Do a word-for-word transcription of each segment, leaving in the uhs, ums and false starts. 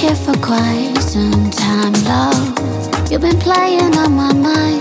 here for quite some time, love. You've been playing on my mind,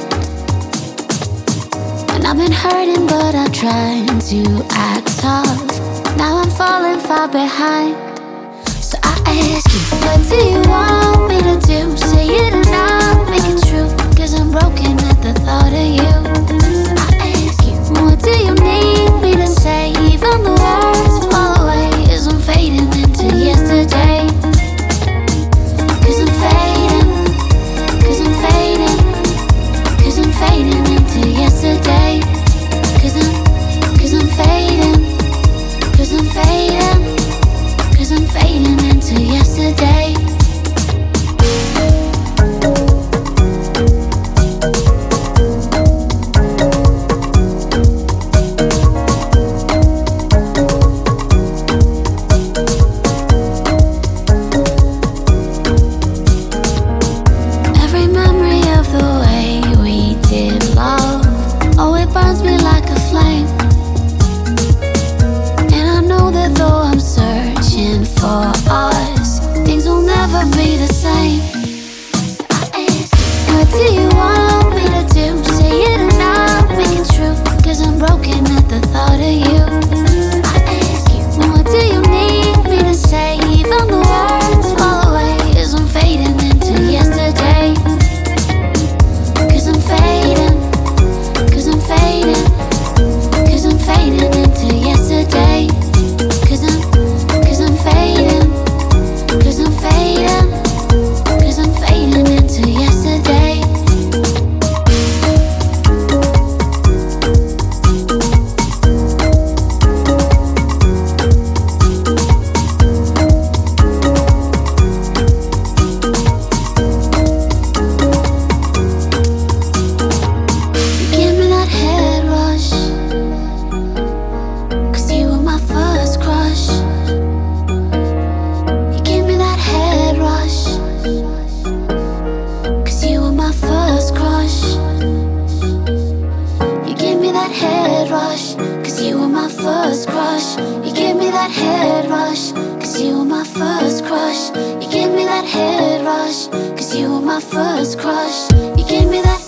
and I've been hurting, but I'm trying to act tough. Now I'm falling far behind. So I ask you, what do you want me to do? Say it or not, make it true, cause I'm broken at the thought of you. I ask you, what do you need me to say? Even the words fall away as I'm fading into yesterday. Cause I'm fading, cause I'm fading, cause I'm fading into yesterday. Cause I'm, cause I'm fading, cause I'm fading, cause I'm fading into yesterday. Every memory of the way we did love, oh, it burns me like a flame. And I know that though I'm searching for us, things will never be the same. I ask you, what do you want me to do? Say it or not, make it true, cause I'm broken at the thought of you. I ask you, what do you need me to say? Even the words fall away as I'm fading into yesterday. Cause I'm fading, cause I'm fading, cause I'm fading into yesterday. Cause I'm, cause I'm fading, cause I'm fading, cause I'm fading into yesterday. You give me that head rush, cause you were my first crush. You give me that head rush, cause you were my first crush. You give me that head rush, cause you were my first crush. You give me that head rush, cause you were my first crush. You give me that head rush, cause you were my first crush. You give me that